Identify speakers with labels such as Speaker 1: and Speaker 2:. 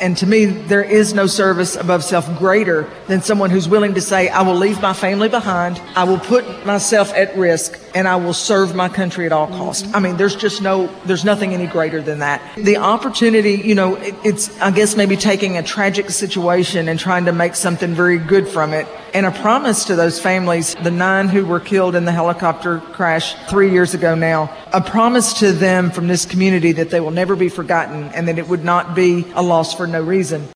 Speaker 1: And to me, there is no service above self greater than someone who's willing to say, I will leave my family behind, I will put myself at risk, and I will serve my country at all costs. I mean, there's nothing any greater than that. The opportunity, it's, I guess, maybe taking a tragic situation and trying to make something very good from it. And a promise to those families, the 9 who were killed in the helicopter crash 3 years ago now, a promise to them from this community that they will never be forgotten and that it would not be a loss for no reason.